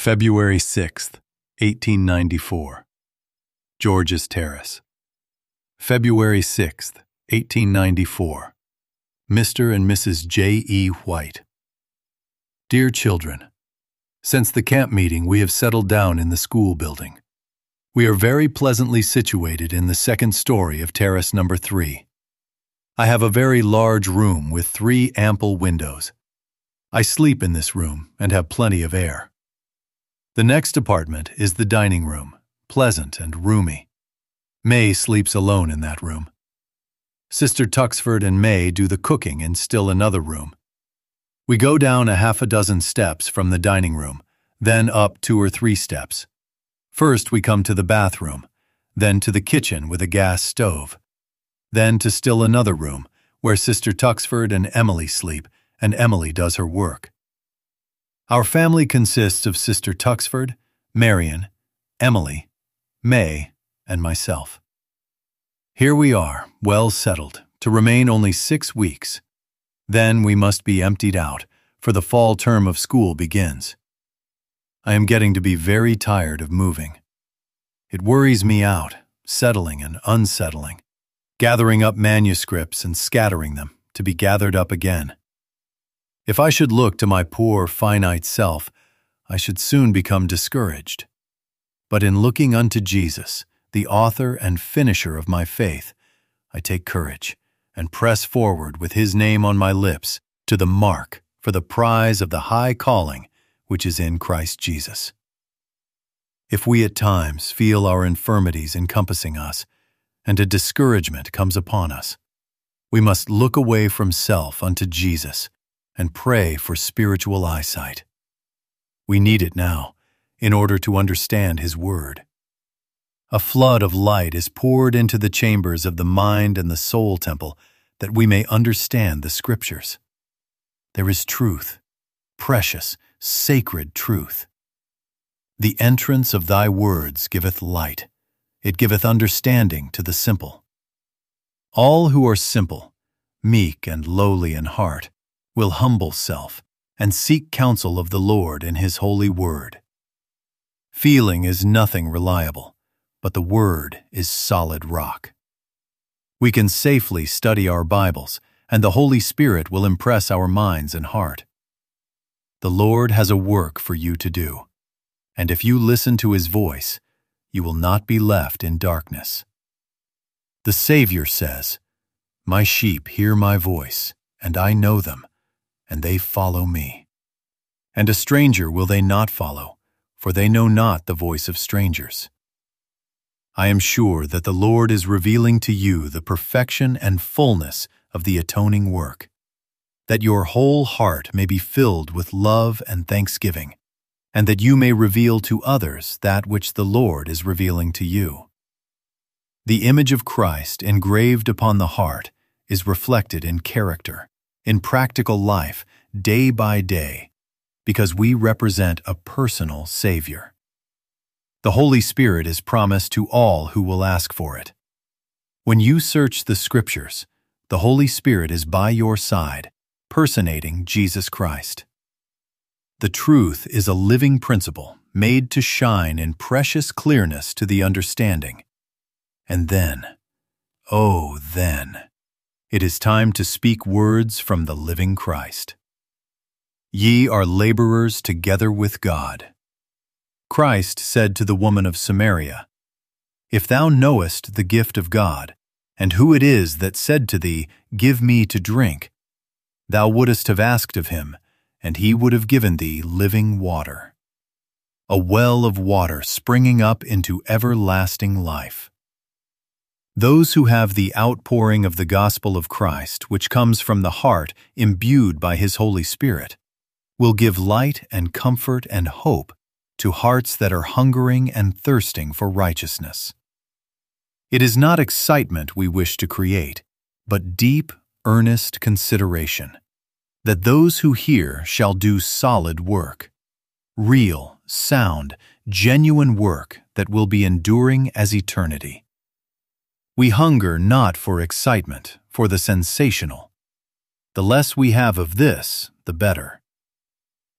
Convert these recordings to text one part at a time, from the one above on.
February 6th, 1894. George's Terrace. February 6th, 1894. Mr. and Mrs. J. E. White. Dear children, since the camp meeting we have settled down in the school building. We are very pleasantly situated in the second story of terrace number 3. I have a very large room with 3 ample windows. I sleep in this room and have plenty of air. The next apartment is the dining room, pleasant and roomy. May sleeps alone in that room. Sister Tuxford and May do the cooking in still another room. We go down a half a dozen steps from the dining room, then up 2 or 3 steps. First we come to the bathroom, then to the kitchen with a gas stove, then to still another room where Sister Tuxford and Emily sleep and Emily does her work. Our family consists of Sister Tuxford, Marion, Emily, May, and myself. Here we are, well settled, to remain only 6 weeks. Then we must be emptied out, for the fall term of school begins. I am getting to be very tired of moving. It worries me out, settling and unsettling, gathering up manuscripts and scattering them, to be gathered up again. If I should look to my poor, finite self, I should soon become discouraged. But in looking unto Jesus, the author and finisher of my faith, I take courage and press forward with his name on my lips to the mark for the prize of the high calling which is in Christ Jesus. If we at times feel our infirmities encompassing us, and a discouragement comes upon us, we must look away from self unto Jesus and pray for spiritual eyesight. We need it now in order to understand his word. A flood of light is poured into the chambers of the mind and the soul temple that we may understand the scriptures. There is truth, precious, sacred truth. The entrance of thy words giveth light. It giveth understanding to the simple. All who are simple, meek and lowly in heart, will humble self and seek counsel of the Lord in his holy word. Feeling is nothing reliable, but the word is solid rock. We can safely study our Bibles, and the Holy Spirit will impress our minds and heart. The Lord has a work for you to do, and if you listen to his voice, you will not be left in darkness. The Savior says, "My sheep hear my voice, and I know them, and they follow me. And a stranger will they not follow, for they know not the voice of strangers." I am sure that the Lord is revealing to you the perfection and fullness of the atoning work, that your whole heart may be filled with love and thanksgiving, and that you may reveal to others that which the Lord is revealing to you. The image of Christ engraved upon the heart is reflected in character, in practical life, day by day, because we represent a personal Savior. The Holy Spirit is promised to all who will ask for it. When you search the Scriptures, the Holy Spirit is by your side, personating Jesus Christ. The truth is a living principle made to shine in precious clearness to the understanding. And then, oh then, it is time to speak words from the living Christ. Ye are laborers together with God. Christ said to the woman of Samaria, "If thou knowest the gift of God, and who it is that said to thee, Give me to drink, thou wouldest have asked of him, and he would have given thee living water, a well of water springing up into everlasting life." Those who have the outpouring of the gospel of Christ, which comes from the heart imbued by his Holy Spirit, will give light and comfort and hope to hearts that are hungering and thirsting for righteousness. It is not excitement we wish to create, but deep, earnest consideration, that those who hear shall do solid work, real, sound, genuine work that will be enduring as eternity. We hunger not for excitement, for the sensational. The less we have of this, the better.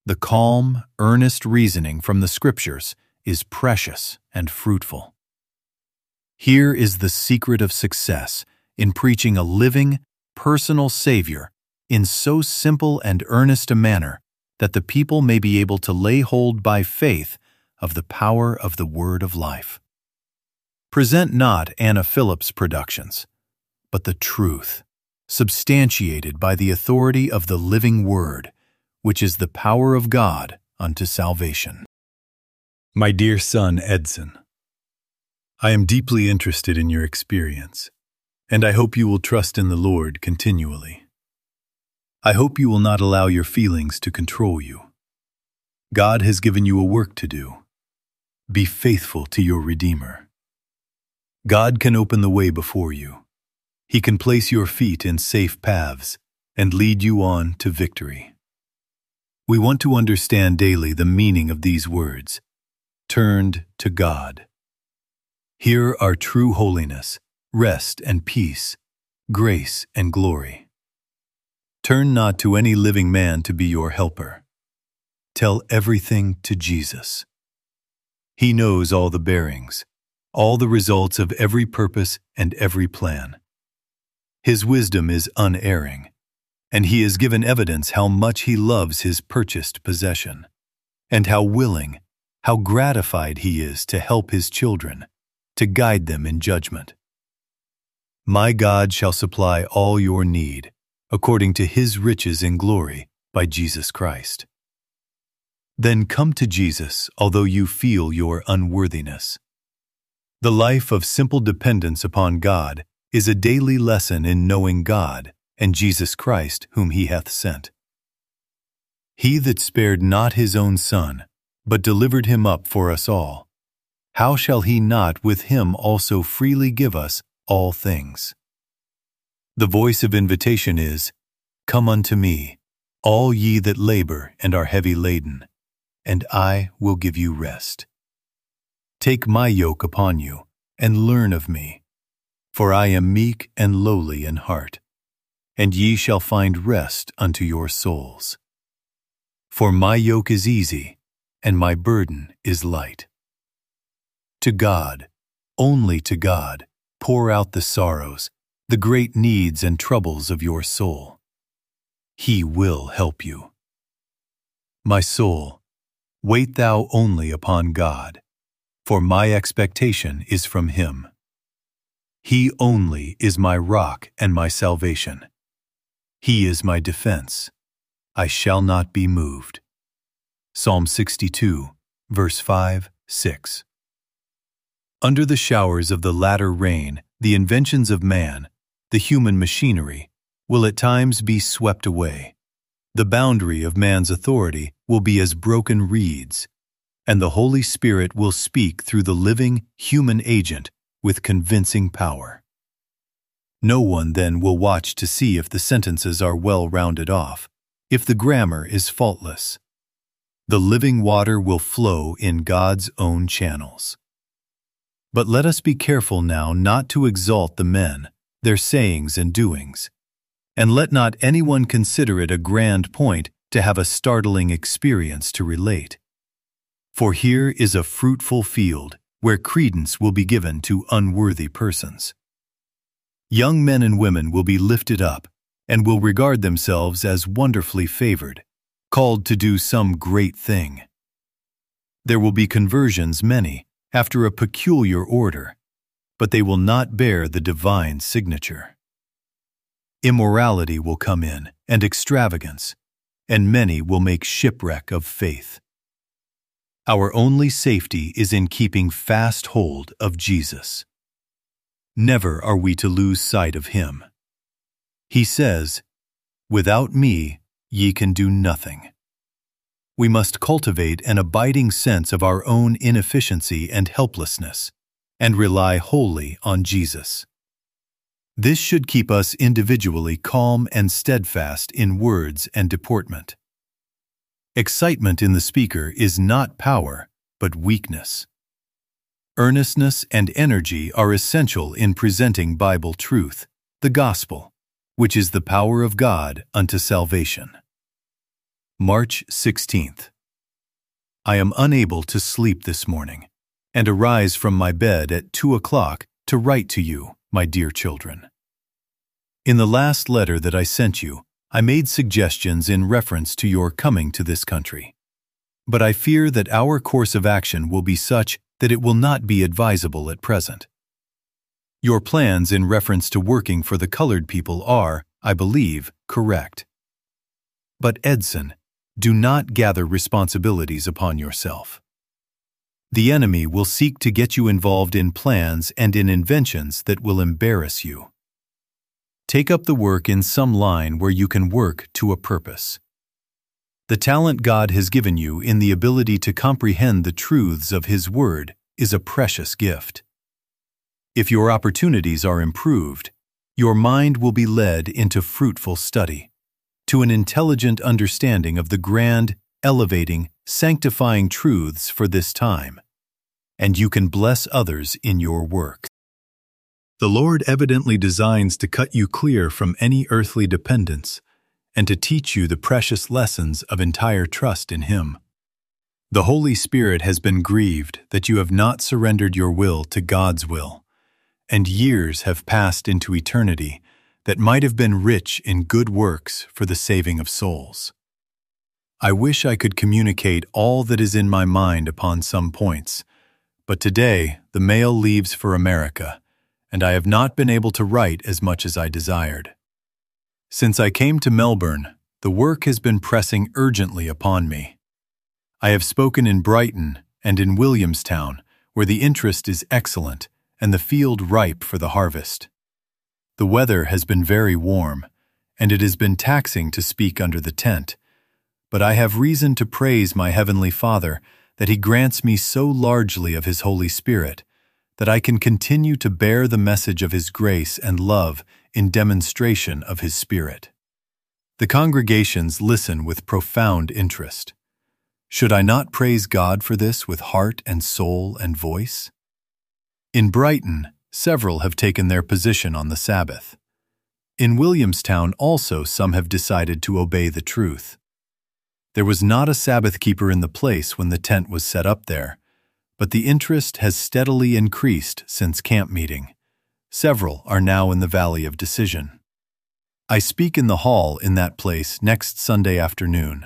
The calm, earnest reasoning from the Scriptures is precious and fruitful. Here is the secret of success in preaching a living, personal Savior in so simple and earnest a manner that the people may be able to lay hold by faith of the power of the Word of life. Present not Anna Phillips productions, but the truth, substantiated by the authority of the living Word, which is the power of God unto salvation. My dear son Edson, I am deeply interested in your experience, and I hope you will trust in the Lord continually. I hope you will not allow your feelings to control you. God has given you a work to do. Be faithful to your Redeemer. God can open the way before you. He can place your feet in safe paths and lead you on to victory. We want to understand daily the meaning of these words, turned to God. Here are true holiness, rest and peace, grace and glory. Turn not to any living man to be your helper. Tell everything to Jesus. He knows all the bearings, all the results of every purpose and every plan. His wisdom is unerring, and he has given evidence how much he loves his purchased possession, and how willing, how gratified he is to help his children, to guide them in judgment. My God shall supply all your need, according to his riches in glory, by Jesus Christ. Then come to Jesus, although you feel your unworthiness. The life of simple dependence upon God is a daily lesson in knowing God and Jesus Christ whom he hath sent. He that spared not his own Son, but delivered him up for us all, how shall he not with him also freely give us all things? The voice of invitation is, Come unto me, all ye that labor and are heavy laden, and I will give you rest. Take my yoke upon you, and learn of me, for I am meek and lowly in heart, and ye shall find rest unto your souls. For my yoke is easy, and my burden is light. To God, only to God, pour out the sorrows, the great needs and troubles of your soul. He will help you. My soul, wait thou only upon God, for my expectation is from him. He only is my rock and my salvation. He is my defense. I shall not be moved. Psalm 62, verse 5, 6. Under the showers of the latter rain, the inventions of man, the human machinery, will at times be swept away. The boundary of man's authority will be as broken reeds, and the Holy Spirit will speak through the living human agent with convincing power. No one then will watch to see if the sentences are well rounded off, if the grammar is faultless. The living water will flow in God's own channels. But let us be careful now not to exalt the men, their sayings and doings, and let not anyone consider it a grand point to have a startling experience to relate. For here is a fruitful field where credence will be given to unworthy persons. Young men and women will be lifted up and will regard themselves as wonderfully favored, called to do some great thing. There will be conversions many, after a peculiar order, but they will not bear the divine signature. Immorality will come in, and extravagance, and many will make shipwreck of faith. Our only safety is in keeping fast hold of Jesus. Never are we to lose sight of him. He says, Without me ye can do nothing. We must cultivate an abiding sense of our own inefficiency and helplessness, and rely wholly on Jesus. This should keep us individually calm and steadfast in words and deportment. Excitement in the speaker is not power, but weakness. Earnestness and energy are essential in presenting Bible truth, the gospel, which is the power of God unto salvation. March 16th. I am unable to sleep this morning, and arise from my bed at 2 o'clock to write to you, my dear children. In the last letter that I sent you, I made suggestions in reference to your coming to this country. But I fear that our course of action will be such that it will not be advisable at present. Your plans in reference to working for the colored people are, I believe, correct. But Edson, do not gather responsibilities upon yourself. The enemy will seek to get you involved in plans and in inventions that will embarrass you. Take up the work in some line where you can work to a purpose. The talent God has given you in the ability to comprehend the truths of His Word is a precious gift. If your opportunities are improved, your mind will be led into fruitful study, to an intelligent understanding of the grand, elevating, sanctifying truths for this time, and you can bless others in your work. The Lord evidently designs to cut you clear from any earthly dependence and to teach you the precious lessons of entire trust in Him. The Holy Spirit has been grieved that you have not surrendered your will to God's will, and years have passed into eternity that might have been rich in good works for the saving of souls. I wish I could communicate all that is in my mind upon some points, but today the mail leaves for America, and I have not been able to write as much as I desired. Since I came to Melbourne, the work has been pressing urgently upon me. I have spoken in Brighton and in Williamstown, where the interest is excellent and the field ripe for the harvest. The weather has been very warm, and it has been taxing to speak under the tent, but I have reason to praise my Heavenly Father that He grants me so largely of His Holy Spirit that I can continue to bear the message of His grace and love in demonstration of His Spirit. The congregations listen with profound interest. Should I not praise God for this with heart and soul and voice? In Brighton, several have taken their position on the Sabbath. In Williamstown also some have decided to obey the truth. There was not a Sabbath keeper in the place when the tent was set up there, but the interest has steadily increased since camp meeting. Several are now in the Valley of Decision. I speak in the hall in that place next Sunday afternoon.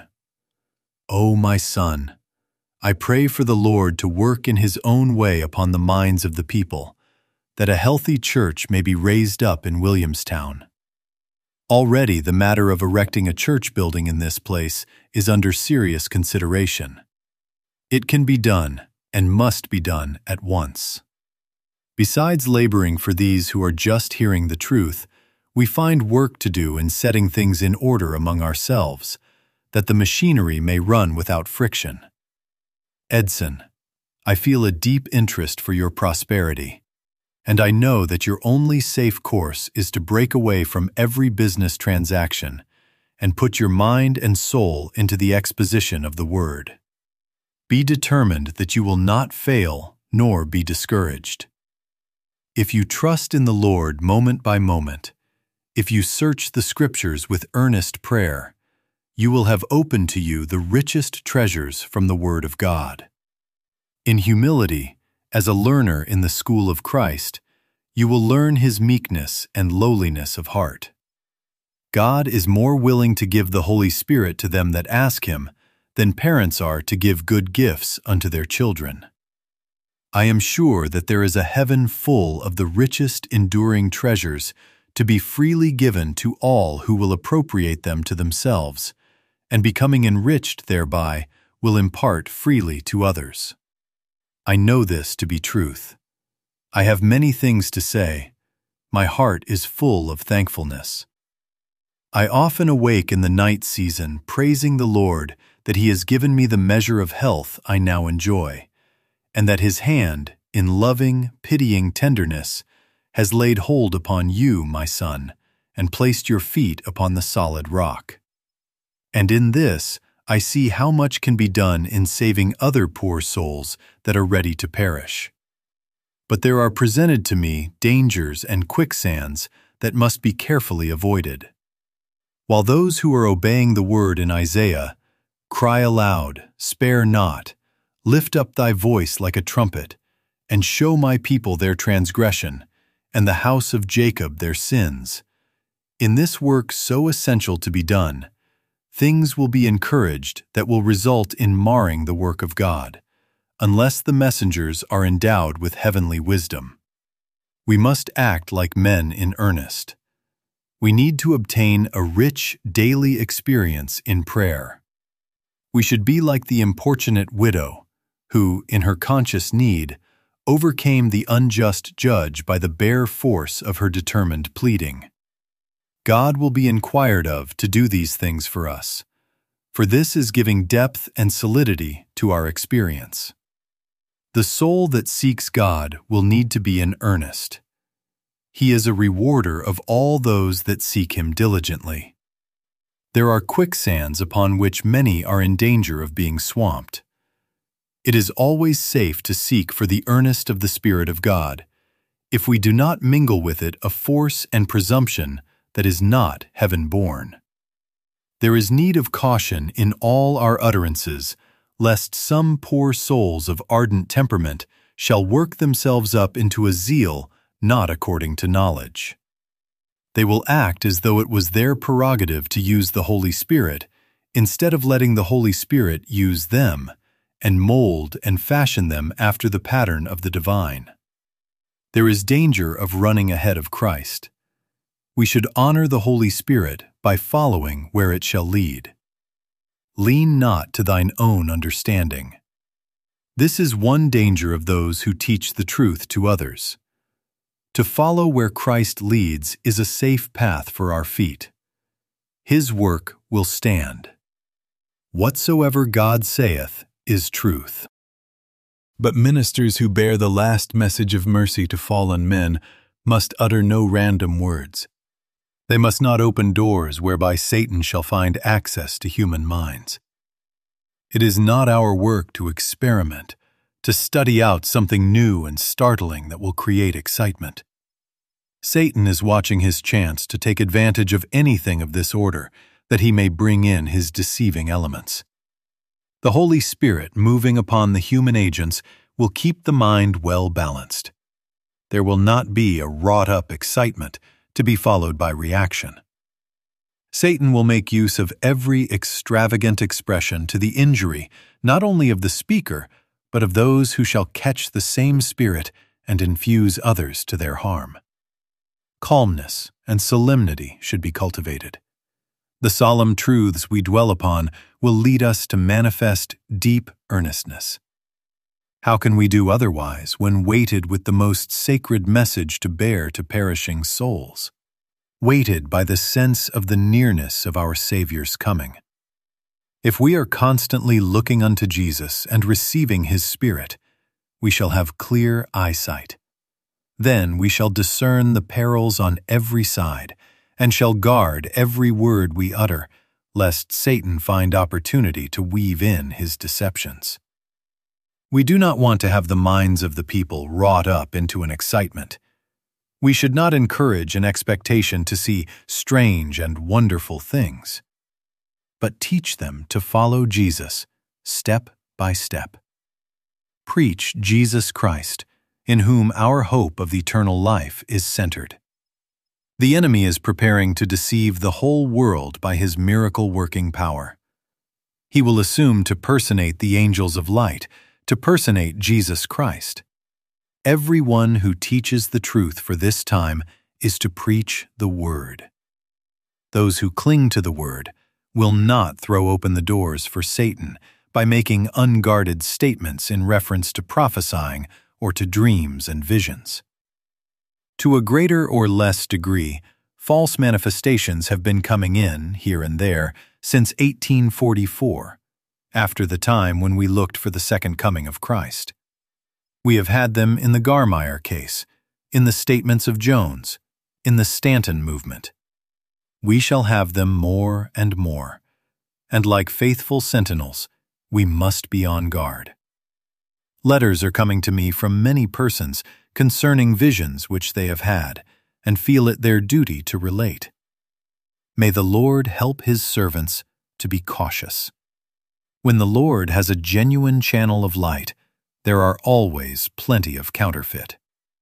O my son, I pray for the Lord to work in His own way upon the minds of the people, that a healthy church may be raised up in Williamstown. Already the matter of erecting a church building in this place is under serious consideration. It can be done, and must be done at once. Besides laboring for these who are just hearing the truth, we find work to do in setting things in order among ourselves, that the machinery may run without friction. Edson, I feel a deep interest for your prosperity, and I know that your only safe course is to break away from every business transaction and put your mind and soul into the exposition of the Word. Be determined that you will not fail nor be discouraged. If you trust in the Lord moment by moment, if you search the Scriptures with earnest prayer, you will have open to you the richest treasures from the Word of God. In humility, as a learner in the school of Christ, you will learn His meekness and lowliness of heart. God is more willing to give the Holy Spirit to them that ask Him than parents are to give good gifts unto their children. I am sure that there is a heaven full of the richest enduring treasures to be freely given to all who will appropriate them to themselves, and becoming enriched thereby will impart freely to others. I know this to be truth. I have many things to say. My heart is full of thankfulness. I often awake in the night season praising the Lord that He has given me the measure of health I now enjoy, and that His hand, in loving, pitying tenderness, has laid hold upon you, my son, and placed your feet upon the solid rock. And in this I see how much can be done in saving other poor souls that are ready to perish. But there are presented to me dangers and quicksands that must be carefully avoided. While those who are obeying the word in Isaiah, Cry aloud, spare not, lift up thy voice like a trumpet, and show my people their transgression, and the house of Jacob their sins. In this work so essential to be done, things will be encouraged that will result in marring the work of God, unless the messengers are endowed with heavenly wisdom. We must act like men in earnest. We need to obtain a rich daily experience in prayer. We should be like the importunate widow, who, in her conscious need, overcame the unjust judge by the bare force of her determined pleading. God will be inquired of to do these things for us, for this is giving depth and solidity to our experience. The soul that seeks God will need to be in earnest. He is a rewarder of all those that seek Him diligently. There are quicksands upon which many are in danger of being swamped. It is always safe to seek for the earnest of the Spirit of God, if we do not mingle with it a force and presumption that is not heaven-born. There is need of caution in all our utterances, lest some poor souls of ardent temperament shall work themselves up into a zeal not according to knowledge. They will act as though it was their prerogative to use the Holy Spirit, instead of letting the Holy Spirit use them, and mold and fashion them after the pattern of the divine. There is danger of running ahead of Christ. We should honor the Holy Spirit by following where it shall lead. Lean not to thine own understanding. This is one danger of those who teach the truth to others. To follow where Christ leads is a safe path for our feet. His work will stand. Whatsoever God saith is truth. But ministers who bear the last message of mercy to fallen men must utter no random words. They must not open doors whereby Satan shall find access to human minds. It is not our work to experiment, to study out something new and startling that will create excitement. Satan is watching his chance to take advantage of anything of this order, that he may bring in his deceiving elements. The Holy Spirit moving upon the human agents will keep the mind well balanced. There will not be a wrought-up excitement to be followed by reaction. Satan will make use of every extravagant expression to the injury not only of the speaker, but of those who shall catch the same spirit and infuse others to their harm. Calmness and solemnity should be cultivated. The solemn truths we dwell upon will lead us to manifest deep earnestness. How can we do otherwise when weighted with the most sacred message to bear to perishing souls? Weighted by the sense of the nearness of our Savior's coming. If we are constantly looking unto Jesus and receiving His Spirit, we shall have clear eyesight. Then we shall discern the perils on every side, and shall guard every word we utter, lest Satan find opportunity to weave in his deceptions. We do not want to have the minds of the people wrought up into an excitement. We should not encourage an expectation to see strange and wonderful things, but teach them to follow Jesus step by step. Preach Jesus Christ, in whom our hope of eternal life is centered. The enemy is preparing to deceive the whole world by his miracle-working power. He will assume to personate the angels of light, to personate Jesus Christ. Everyone who teaches the truth for this time is to preach the Word. Those who cling to the Word will not throw open the doors for Satan by making unguarded statements in reference to prophesying or to dreams and visions. To a greater or less degree, false manifestations have been coming in, here and there, since 1844, after the time when we looked for the second coming of Christ. We have had them in the Garmeyer case, in the statements of Jones, in the Stanton movement. We shall have them more and more, and like faithful sentinels, we must be on guard. Letters are coming to me from many persons concerning visions which they have had, and feel it their duty to relate. May the Lord help His servants to be cautious. When the Lord has a genuine channel of light, there are always plenty of counterfeit.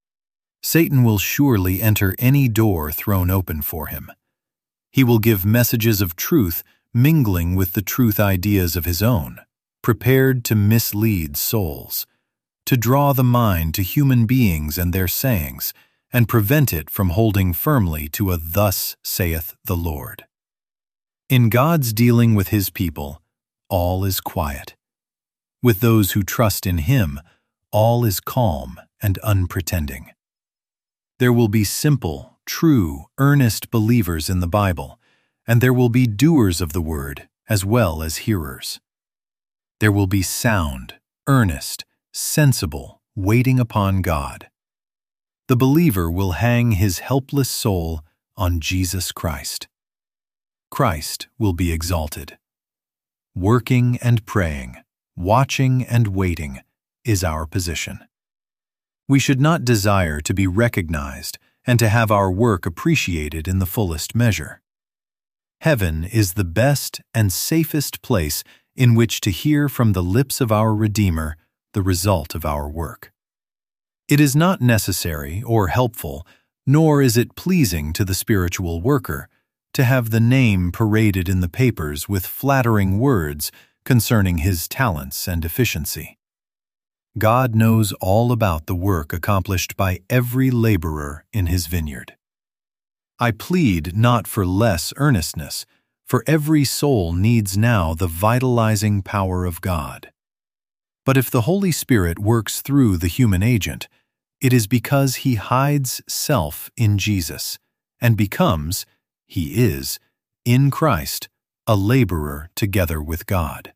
Satan will surely enter any door thrown open for him. He will give messages of truth mingling with the truth ideas of his own, prepared to mislead souls, to draw the mind to human beings and their sayings, and prevent it from holding firmly to a "Thus saith the Lord." In God's dealing with his people, all is quiet. With those who trust in him, all is calm and unpretending. There will be simple, true, earnest believers in the Bible, and there will be doers of the word as well as hearers. There will be sound, earnest, sensible, waiting upon God. The believer will hang his helpless soul on Jesus Christ. Christ will be exalted. Working and praying, watching and waiting is our position. We should not desire to be recognized and to have our work appreciated in the fullest measure. Heaven is the best and safest place in which to hear from the lips of our Redeemer the result of our work. It is not necessary or helpful, nor is it pleasing to the spiritual worker, to have the name paraded in the papers with flattering words concerning his talents and efficiency. God knows all about the work accomplished by every laborer in his vineyard. I plead not for less earnestness, for every soul needs now the vitalizing power of God. But if the Holy Spirit works through the human agent, it is because he hides self in Jesus and becomes, he is, in Christ, a laborer together with God.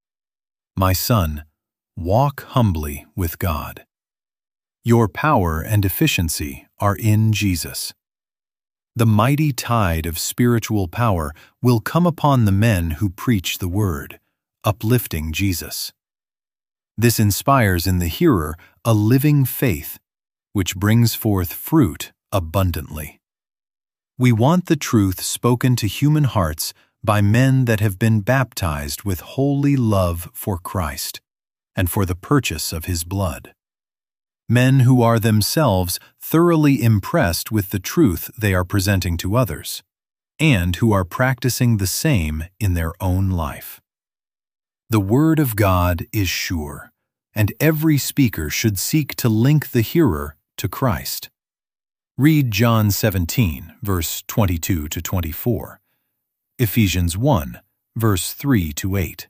My son, walk humbly with God. Your power and efficiency are in Jesus. The mighty tide of spiritual power will come upon the men who preach the word, uplifting Jesus. This inspires in the hearer a living faith, which brings forth fruit abundantly. We want the truth spoken to human hearts by men that have been baptized with holy love for Christ and for the purchase of his blood. Men who are themselves thoroughly impressed with the truth they are presenting to others, and who are practicing the same in their own life. The Word of God is sure, and every speaker should seek to link the hearer to Christ. Read John 17, verse 22 to 24, Ephesians 1, verse 3 to 8.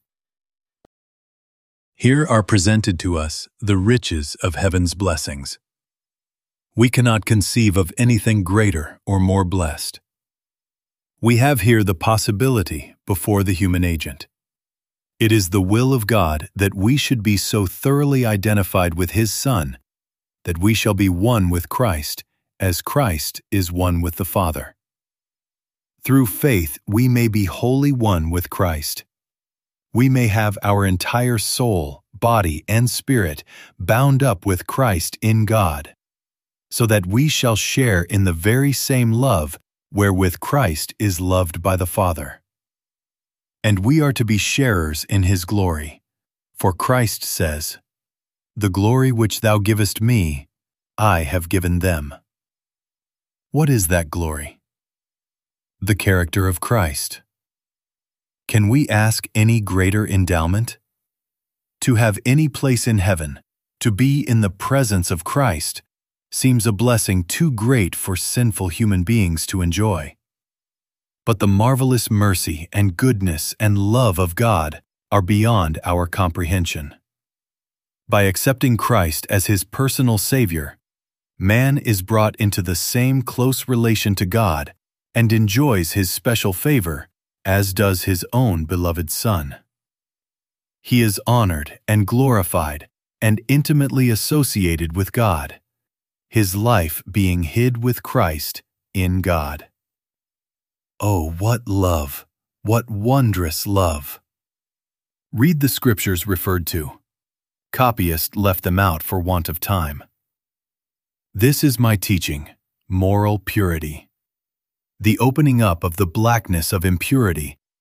Here are presented to us the riches of heaven's blessings. We cannot conceive of anything greater or more blessed. We have here the possibility before the human agent. It is the will of God that we should be so thoroughly identified with His Son that we shall be one with Christ as Christ is one with the Father. Through faith we may be wholly one with Christ. We may have our entire soul, body, and spirit bound up with Christ in God, so that we shall share in the very same love wherewith Christ is loved by the Father. And we are to be sharers in His glory, for Christ says, "The glory which thou givest me, I have given them." What is that glory? The character of Christ. Can we ask any greater endowment? To have any place in heaven, to be in the presence of Christ, seems a blessing too great for sinful human beings to enjoy. But the marvelous mercy and goodness and love of God are beyond our comprehension. By accepting Christ as his personal Savior, man is brought into the same close relation to God and enjoys his special favor as does his own beloved Son. He is honored and glorified and intimately associated with God, his life being hid with Christ in God. Oh, what love! What wondrous love! Read the scriptures referred to. Copyists left them out for want of time. This is my teaching, moral purity. The opening up of the blackness of impurity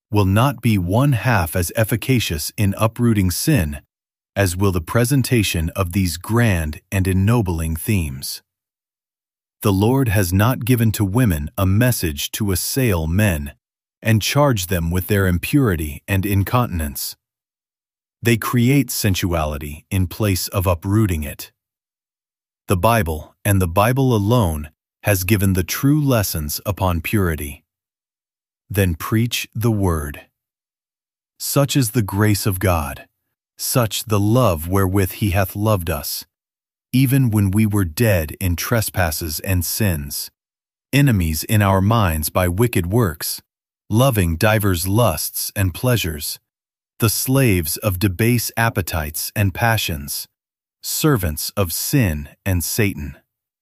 will not be one half as efficacious in uprooting sin as will the presentation of these grand and ennobling themes. The Lord has not given to women a message to assail men and charge them with their impurity and incontinence. They create sensuality in place of uprooting it. The Bible, and the Bible alone, has given the true lessons upon purity. Then preach the word. Such is the grace of God, such the love wherewith he hath loved us, even when we were dead in trespasses and sins, enemies in our minds by wicked works, loving divers lusts and pleasures, the slaves of debase appetites and passions, servants of sin and Satan.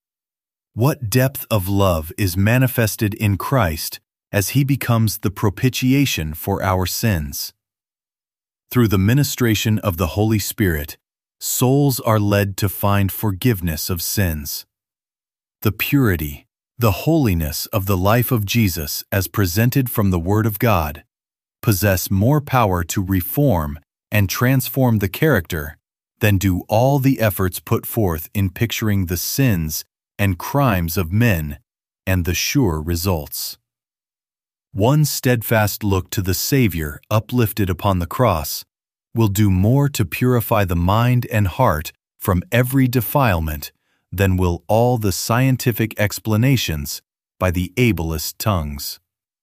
What depth of love is manifested in Christ as he becomes the propitiation for our sins. Through the ministration of the Holy Spirit, souls are led to find forgiveness of sins. The purity, the holiness of the life of Jesus as presented from the Word of God possess more power to reform and transform the character than do all the efforts put forth in picturing the sins and crimes of men and the sure results. One steadfast look to the Savior uplifted upon the cross will do more to purify the mind and heart from every defilement than will all the scientific explanations by the ablest tongues.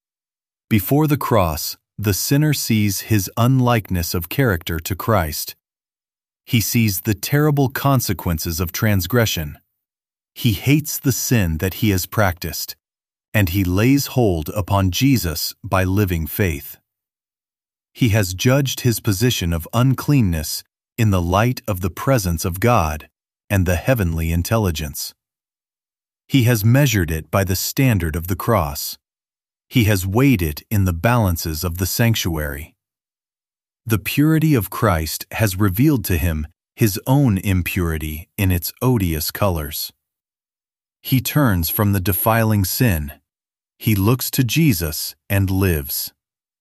Before the cross, the sinner sees his unlikeness of character to Christ. He sees the terrible consequences of transgression. He hates the sin that he has practiced, and he lays hold upon Jesus by living faith. He has judged his position of uncleanness in the light of the presence of God and the heavenly intelligence. He has measured it by the standard of the cross. He has weighed it in the balances of the sanctuary. The purity of Christ has revealed to him his own impurity in its odious colors. He turns from the defiling sin. He looks to Jesus and lives.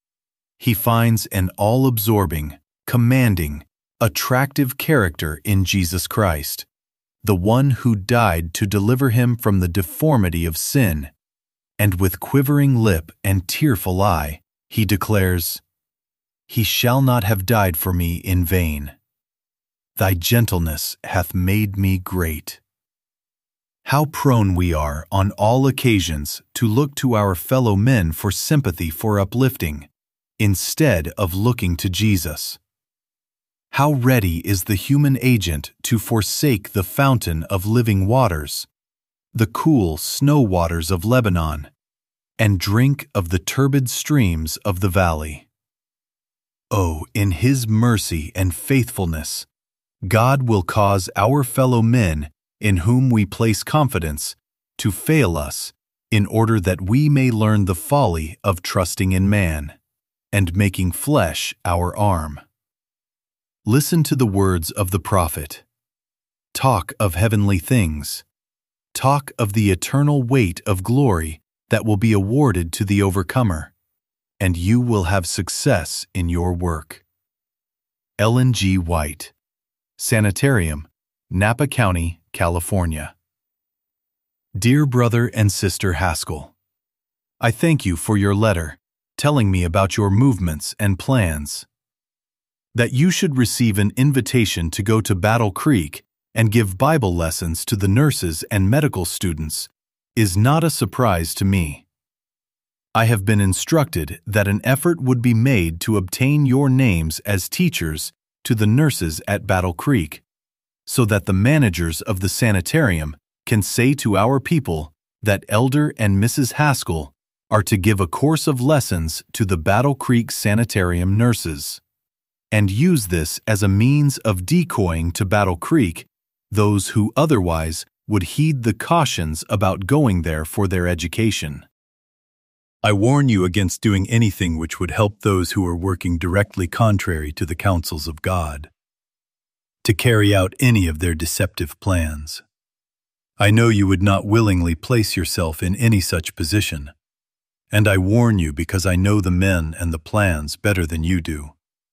He finds an all-absorbing, commanding, attractive character in Jesus Christ, the one who died to deliver him from the deformity of sin, and with quivering lip and tearful eye, he declares, "He shall not have died for me in vain. Thy gentleness hath made me great." How prone we are on all occasions to look to our fellow men for sympathy, for uplifting, instead of looking to Jesus. How ready is the human agent to forsake the fountain of living waters, the cool snow waters of Lebanon, and drink of the turbid streams of the valley. Oh, in His mercy and faithfulness, God will cause our fellow men in whom we place confidence to fail us in order that we may learn the folly of trusting in man and making flesh our arm. Listen to the words of the prophet. Talk of heavenly things. Talk of the eternal weight of glory that will be awarded to the overcomer, and you will have success in your work. Ellen G. White, Sanitarium, Napa County, California. Dear Brother and Sister Haskell, I thank you for your letter telling me about your movements and plans. That you should receive an invitation to go to Battle Creek and give Bible lessons to the nurses and medical students is not a surprise to me. I have been instructed that an effort would be made to obtain your names as teachers to the nurses at Battle Creek, so that the managers of the sanitarium can say to our people that Elder and Mrs. Haskell are to give a course of lessons to the Battle Creek Sanitarium nurses, and use this as a means of decoying to Battle Creek those who otherwise would heed the cautions about going there for their education. I warn you against doing anything which would help those who are working directly contrary to the counsels of God, to carry out any of their deceptive plans. I know you would not willingly place yourself in any such position, And I warn you because I know the men and the plans better than you do.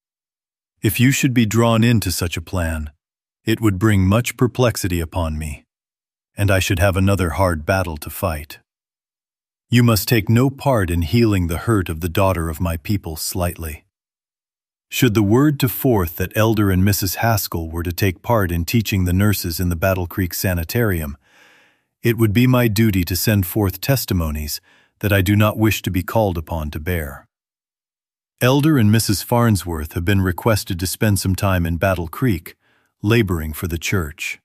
If you should be drawn into such a plan, it would bring much perplexity upon me, and I should have another hard battle to fight. You must take no part in healing the hurt of the daughter of my people slightly. Should the word to forth that Elder and Mrs. Haskell were to take part in teaching the nurses in the Battle Creek Sanitarium, it would be my duty to send forth testimonies that I do not wish to be called upon to bear. Elder and Mrs. Farnsworth have been requested to spend some time in Battle Creek, laboring for the church.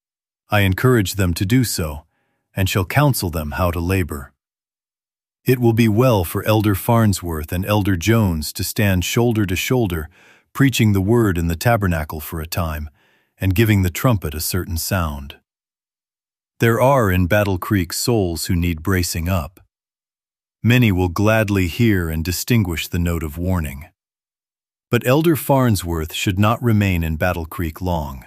I encourage them to do so, and shall counsel them how to labor. It will be well for Elder Farnsworth and Elder Jones to stand shoulder to shoulder, preaching the word in the tabernacle for a time, and giving the trumpet a certain sound. There are in Battle Creek souls who need bracing up. Many will gladly hear and distinguish the note of warning. But Elder Farnsworth should not remain in Battle Creek long.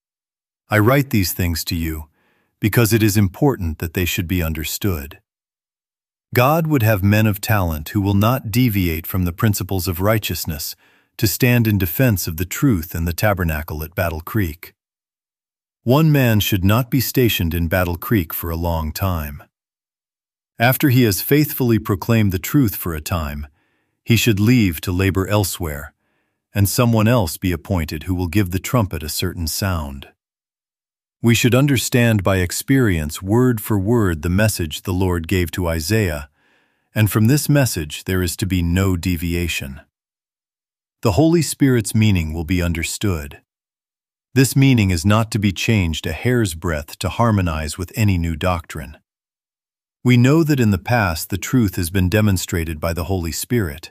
I write these things to you because it is important that they should be understood. God would have men of talent who will not deviate from the principles of righteousness to stand in defense of the truth in the tabernacle at Battle Creek. One man should not be stationed in Battle Creek for a long time. After he has faithfully proclaimed the truth for a time, he should leave to labor elsewhere, and someone else be appointed who will give the trumpet a certain sound. We should understand by experience word for word the message the Lord gave to Isaiah, and from this message there is to be no deviation. The Holy Spirit's meaning will be understood. This meaning is not to be changed a hair's breadth to harmonize with any new doctrine. We know that in the past the truth has been demonstrated by the Holy Spirit.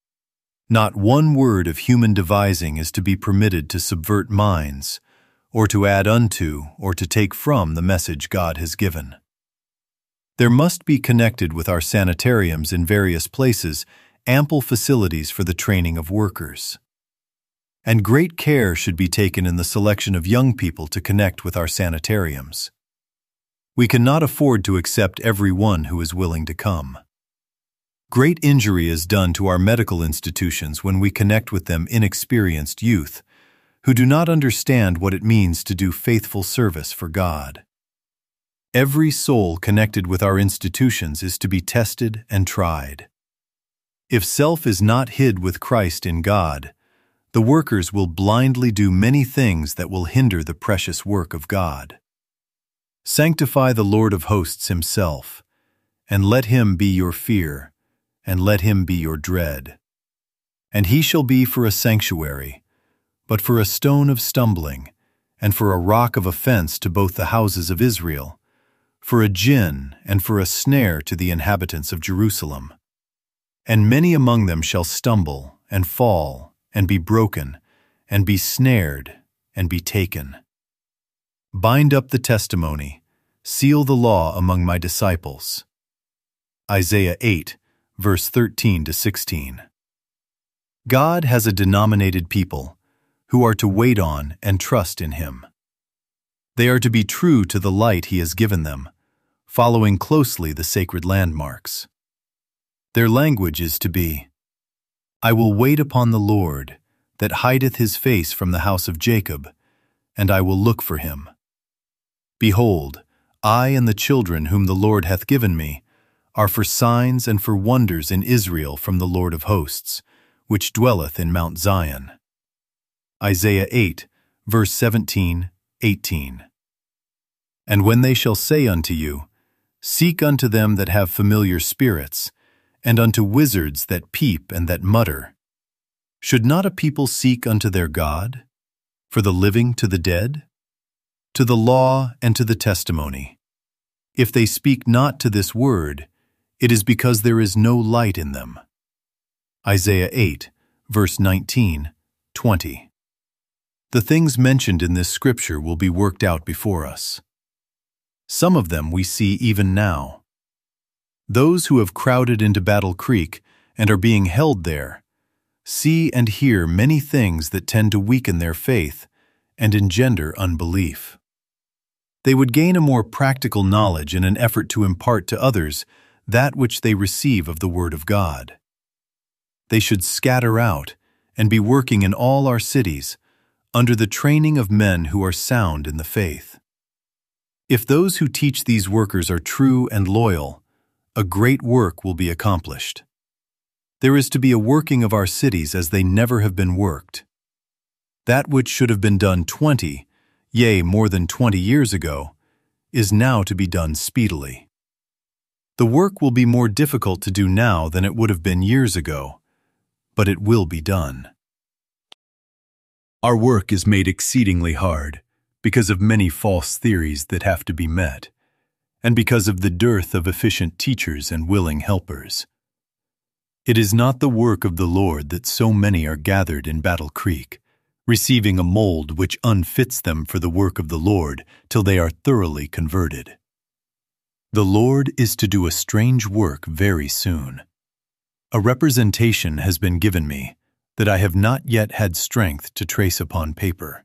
Not one word of human devising is to be permitted to subvert minds, or to add unto, or to take from the message God has given. There must be connected with our sanitariums in various places ample facilities for the training of workers. And great care should be taken in the selection of young people to connect with our sanitariums. We cannot afford to accept everyone who is willing to come. Great injury is done to our medical institutions when we connect with them inexperienced youth, who do not understand what it means to do faithful service for God. Every soul connected with our institutions is to be tested and tried. If self is not hid with Christ in God, the workers will blindly do many things that will hinder the precious work of God. Sanctify the Lord of hosts himself, and let him be your fear, and let him be your dread. And he shall be for a sanctuary, but for a stone of stumbling, and for a rock of offense to both the houses of Israel, for a gin and for a snare to the inhabitants of Jerusalem. And many among them shall stumble, and fall, and be broken, and be snared, and be taken. Bind up the testimony, seal the law among my disciples. Isaiah 8, verse 13 to 16. God has a denominated people who are to wait on and trust in him. They are to be true to the light he has given them, following closely the sacred landmarks. Their language is to be, I will wait upon the Lord, that hideth his face from the house of Jacob, and I will look for him. Behold, I and the children whom the Lord hath given me are for signs and for wonders in Israel from the Lord of hosts, which dwelleth in Mount Zion. Isaiah 8, verse 17, 18. And when they shall say unto you, Seek unto them that have familiar spirits, and unto wizards that peep and that mutter, should not a people seek unto their God? For the living to the dead? To the law and to the testimony. If they speak not to this word, it is because there is no light in them. Isaiah 8, verse 19, 20. The things mentioned in this scripture will be worked out before us. Some of them we see even now. Those who have crowded into Battle Creek and are being held there see and hear many things that tend to weaken their faith and engender unbelief. They would gain a more practical knowledge in an effort to impart to others that which they receive of the Word of God. They should scatter out and be working in all our cities under the training of men who are sound in the faith. If those who teach these workers are true and loyal, a great work will be accomplished. There is to be a working of our cities as they never have been worked. That which should have been done 20, yea, more than 20 years ago, is now to be done speedily. The work will be more difficult to do now than it would have been years ago, but it will be done. Our work is made exceedingly hard because of many false theories that have to be met, and because of the dearth of efficient teachers and willing helpers. It is not the work of the Lord that so many are gathered in Battle Creek, receiving a mold which unfits them for the work of the Lord till they are thoroughly converted. The Lord is to do a strange work very soon. A representation has been given me that I have not yet had strength to trace upon paper.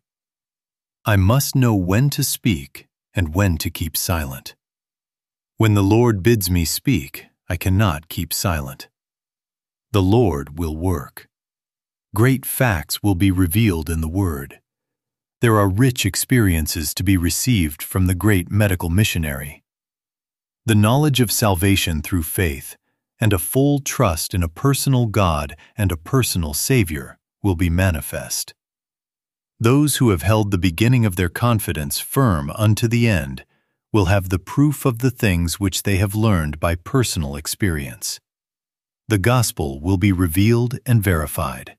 I must know when to speak and when to keep silent. When the Lord bids me speak, I cannot keep silent. The Lord will work. Great facts will be revealed in the Word. There are rich experiences to be received from the great medical missionary. The knowledge of salvation through faith and a full trust in a personal God and a personal Savior will be manifest. Those who have held the beginning of their confidence firm unto the end will have the proof of the things which they have learned by personal experience. The gospel will be revealed and verified.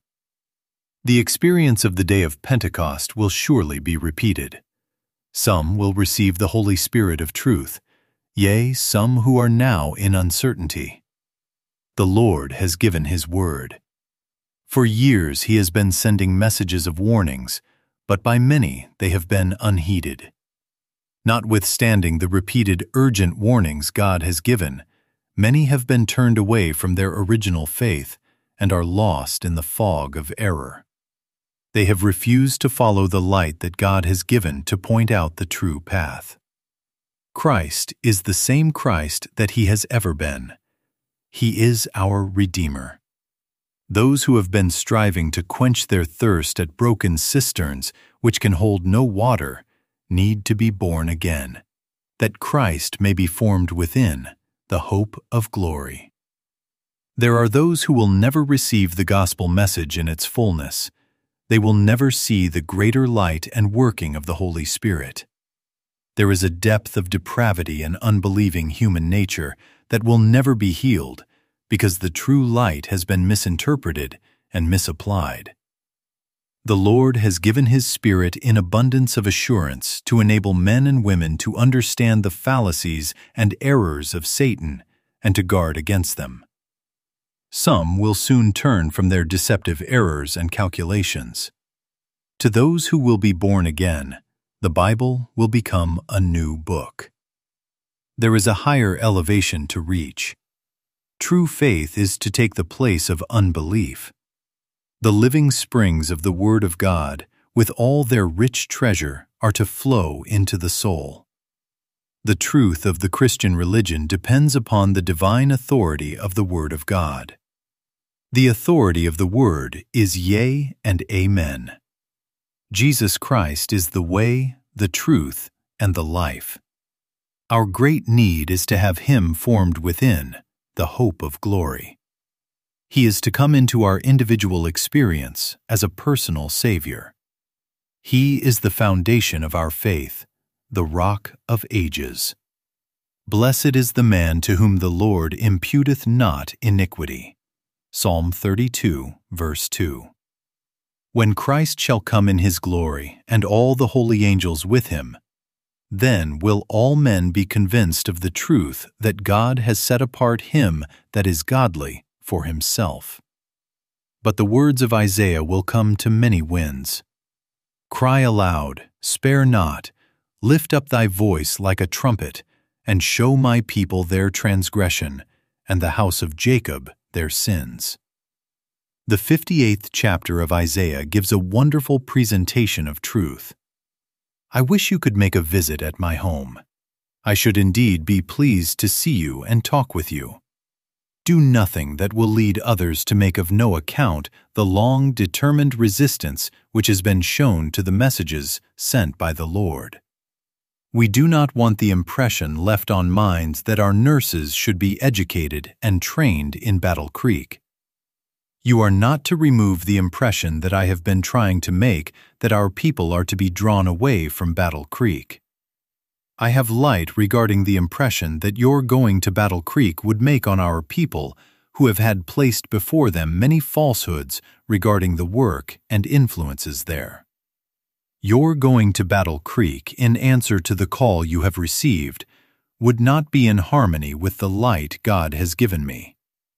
The experience of the day of Pentecost will surely be repeated. Some will receive the Holy Spirit of truth, yea, some who are now in uncertainty. The Lord has given His word. For years He has been sending messages of warnings, but by many they have been unheeded. Notwithstanding the repeated urgent warnings God has given, many have been turned away from their original faith and are lost in the fog of error. They have refused to follow the light that God has given to point out the true path. Christ is the same Christ that He has ever been. He is our Redeemer. Those who have been striving to quench their thirst at broken cisterns which can hold no water need to be born again, that Christ may be formed within, the hope of glory. There are those who will never receive the gospel message in its fullness. They will never see the greater light and working of the Holy Spirit. There is a depth of depravity and unbelieving human nature that will never be healed because the true light has been misinterpreted and misapplied. The Lord has given His Spirit in abundance of assurance to enable men and women to understand the fallacies and errors of Satan and to guard against them. Some will soon turn from their deceptive errors and calculations. To those who will be born again, the Bible will become a new book. There is a higher elevation to reach. True faith is to take the place of unbelief. The living springs of the Word of God, with all their rich treasure, are to flow into the soul. The truth of the Christian religion depends upon the divine authority of the Word of God. The authority of the Word is yea and amen. Jesus Christ is the way, the truth, and the life. Our great need is to have Him formed within, the hope of glory. He is to come into our individual experience as a personal Savior. He is the foundation of our faith, the Rock of Ages. Blessed is the man to whom the Lord imputeth not iniquity. Psalm 32, verse 2. When Christ shall come in His glory, and all the holy angels with Him, then will all men be convinced of the truth that God has set apart him that is godly for Himself. But the words of Isaiah will come to many winds. Cry aloud, spare not, lift up thy voice like a trumpet, and show my people their transgression, and the house of Jacob their sins. The 58th chapter of Isaiah gives a wonderful presentation of truth. I wish you could make a visit at my home. I should indeed be pleased to see you and talk with you. Do nothing that will lead others to make of no account the long, determined resistance which has been shown to the messages sent by the Lord. We do not want the impression left on minds that our nurses should be educated and trained in Battle Creek. You are not to remove the impression that I have been trying to make that our people are to be drawn away from Battle Creek. I have light regarding the impression that your going to Battle Creek would make on our people who have had placed before them many falsehoods regarding the work and influences there. Your going to Battle Creek in answer to the call you have received would not be in harmony with the light God has given me.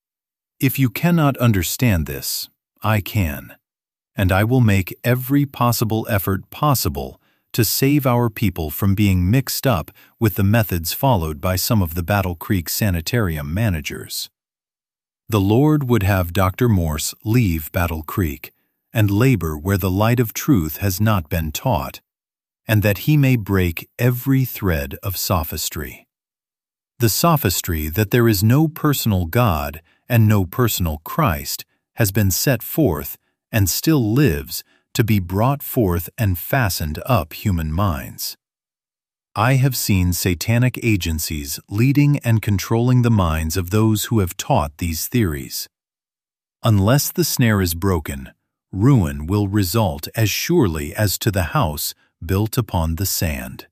If you cannot understand this, I can, and I will make every possible effort possible to save our people from being mixed up with the methods followed by some of the Battle Creek sanitarium managers. The Lord would have Dr. Morse leave Battle Creek and labor where the light of truth has not been taught, and that he may break every thread of sophistry. The sophistry that there is no personal God and no personal Christ has been set forth and still lives to be brought forth and fastened up human minds. I have seen satanic agencies leading and controlling the minds of those who have taught these theories. Unless the snare is broken, ruin will result as surely as to the house built upon the sand.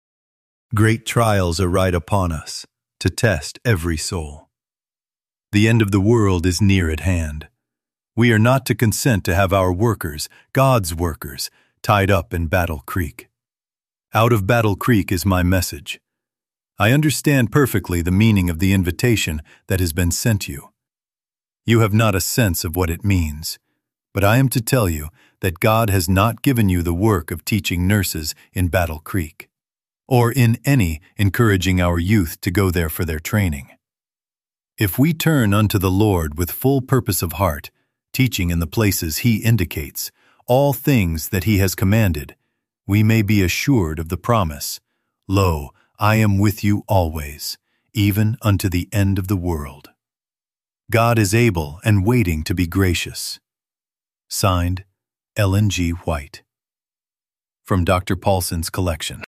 Great trials are right upon us to test every soul. The end of the world is near at hand. We are not to consent to have our workers, God's workers, tied up in Battle Creek. Out of Battle Creek is my message. I understand perfectly the meaning of the invitation that has been sent you. You have not a sense of what it means, but I am to tell you that God has not given you the work of teaching nurses in Battle Creek, or in any encouraging our youth to go there for their training. If we turn unto the Lord with full purpose of heart, teaching in the places He indicates, all things that He has commanded, we may be assured of the promise, Lo, I am with you always, even unto the end of the world. God is able and waiting to be gracious. Signed, Ellen G. White. From Dr. Paulson's collection.